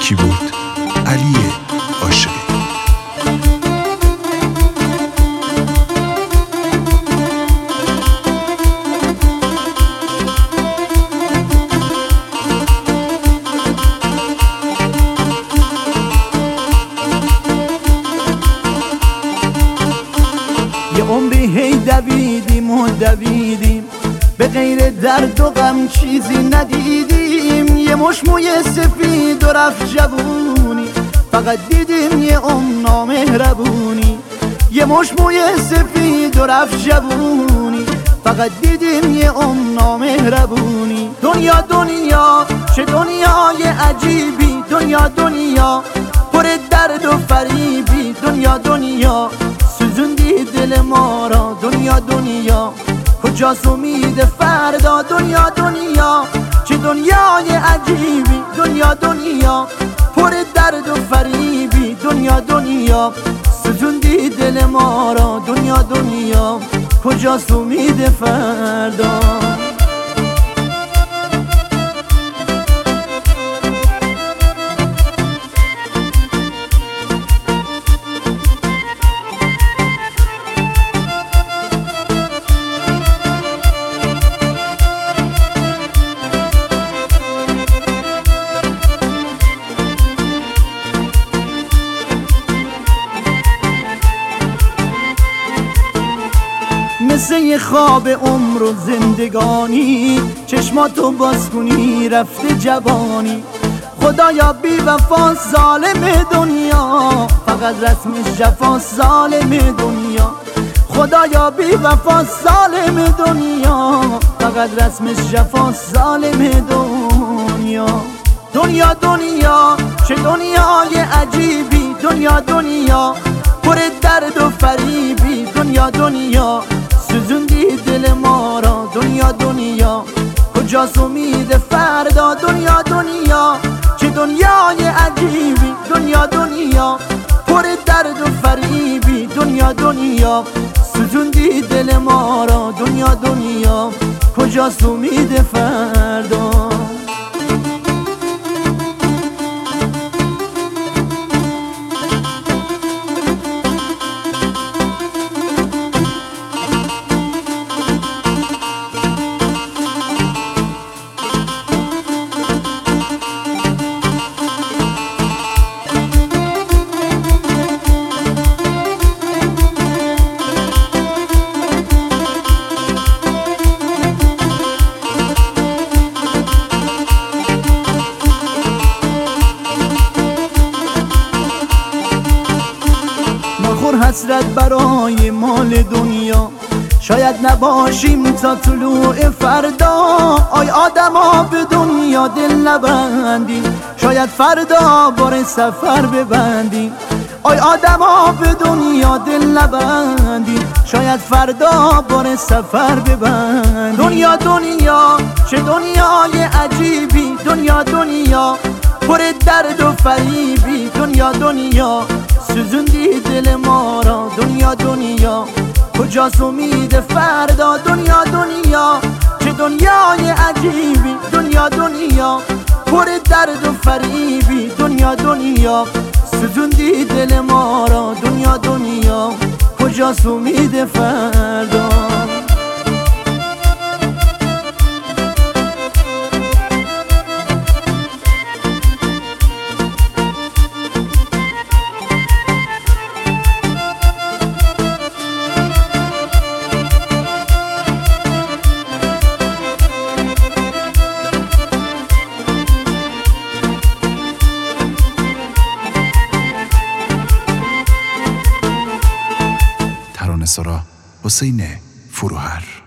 کیبورد علی عاشقی. یه عمری هی دویدیم به غیر درد و غم چیزی ندیدیم. یه مش موی سفید و رفت جوونی، فقط دیدیم یه نامهربونی. یه مش موی سفید و رفت جوونی، فقط دیدیم یه نامهربونی. دنیا دنیا چه دنیای عجیبی، دنیا پر درد و فریبی. دنیا سوزوندی دل ما را. دنیا کجاست امید فردا. دنیا چه دنیای عجیبی. دنیا پر درد و فریبی. دنیا سوزوندی دل ما را. دنیا کجاست امید فردا. مثل یه خواب عمر و زندگانی، چشماتو باز کنی رفته جوانی. خدایا بی وفا ظالم دنیا، فقط رسمش جفاست ظالم دنیا. خدایا بی وفا ظالم دنیا، فقط رسمش جفاست ظالم دنیا. دنیا چه دنیای عجیبی. دنیا پر درد و فریبی. دنیا سوزوندی دل ما را. دنیا کجاست امید فردا. دنیا چه دنیای عجیبی. دنیا پر درد و فریبی. دنیا سوزوندی دل ما را. دنیا کجاست امید فردا. حسرت برای مال دنیا، شاید نباشیم تا طلوع فردا. آی آدما به دنیا دل نبندیم، شاید فردا بار سفر ببندیم. آی آدما به دنیا دل نبندیم، شاید فردا بار سفر ببندیم. دنیا چه دنیای عجیبی. دنیا پر درد و فریبی. دنیا سوزوندی دل ما را. دنیا کجاست امید فردا. دنیا چه دنیای عجیبی. دنیا پر درد و فریبی. دنیا سوزوندی دل ما را. دنیا کجاست امید فردا. ترانه‌سرا حسین فروهر.